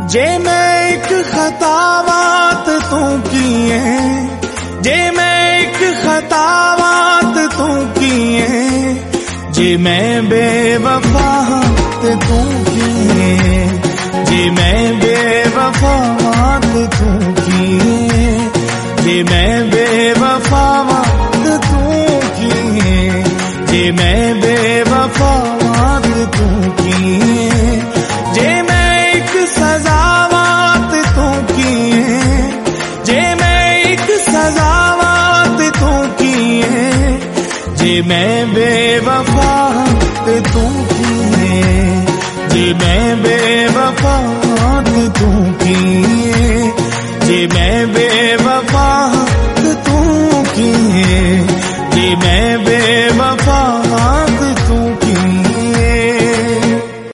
जे मैं एक खतावात तू किए, जे मैं एक खतावात तू किए, जे मैं बेवफा ते तू किए।